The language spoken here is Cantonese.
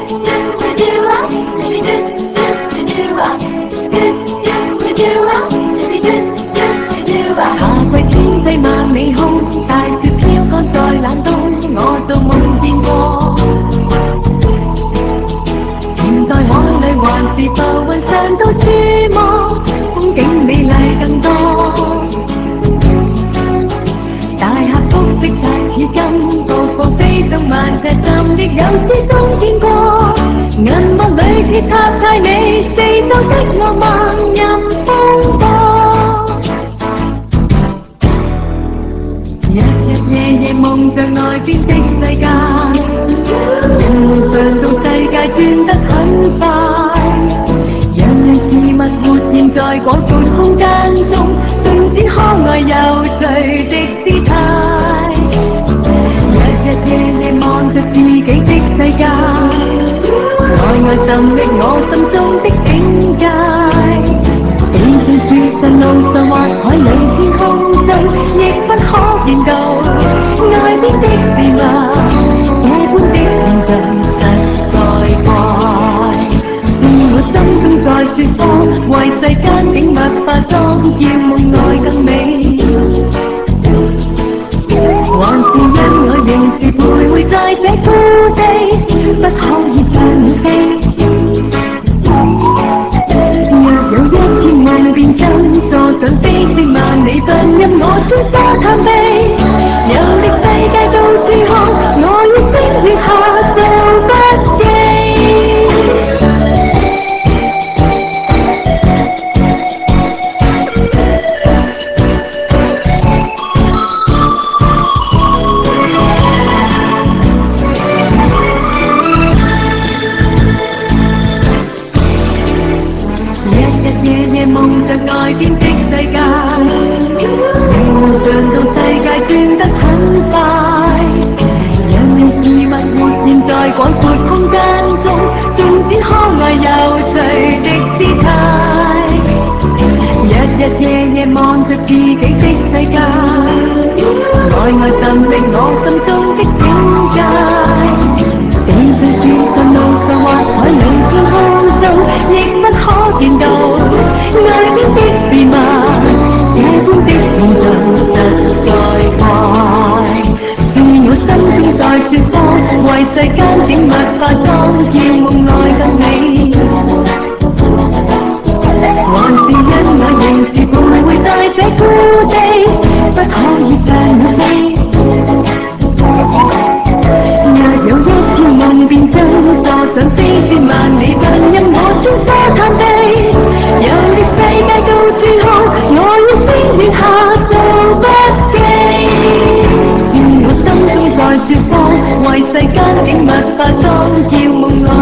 夏季天際萬里空，大雪飄乾在冷冬，我都夢見過。潛在海裏還是浮雲上到處望，風景美麗更多。大峽谷的大似金，步步飛動萬石站亦有詩中見過。銀幕裏鐵塔太美，四周的浪漫任風波。日日夜夜夢着外邊的世界，人們上到世界轉得很快，人事物活現在廣闊空間中，盡展可愛有趣的姿態。日日夜夜望着自己的世界，內外尋覓我心中的境界。地上樹上路上或海裏天空中，亦不可見到外邊的事物，這般的現象實在怪。是我心中在說謊，為世間景物化妝，叫夢內更美。還是因我仍是徘徊在這孤地，不可以像鳥飛。若有一天夢變真，坐上飛升萬里，進入我專沙探秘，遊歷世界到處看，我要星月下做筆記。夜夜夢着外邊的世界，靈魂上到世界轉得很快，人事物活現在廣闊空間中，盡展可愛有趣的姿態。日日夜夜望着自己的世界，內外尋覓我心中的境界。地上樹上路上或海裏天空中，亦不可見到外邊的事物，這般的現象實在怪。是我心中在說謊，為世間景物化妝，叫夢內更美。還是因我仍是徘徊在這孤地，不可以像鳥飛。若有一天夢變真，坐上飛升萬里，進入我專沙探秘，遊歷世界到處看，我要星月下做筆記。是我心中在說謊，為世間景物化妝，叫夢內